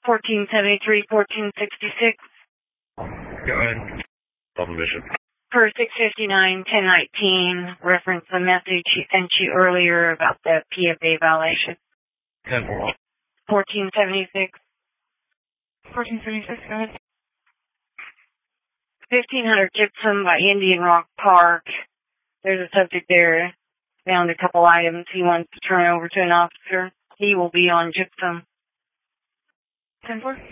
1473, 1466. Go ahead. Submission. Per 659, 1019, reference the message he sent you earlier about the PFA violation. 10-4. 1476. 1476, go ahead. 1500 Gypsum by Indian Rock Park. There's a subject there. Found a couple items he wants to turn over to an officer. He will be on Gypsum. 10-4.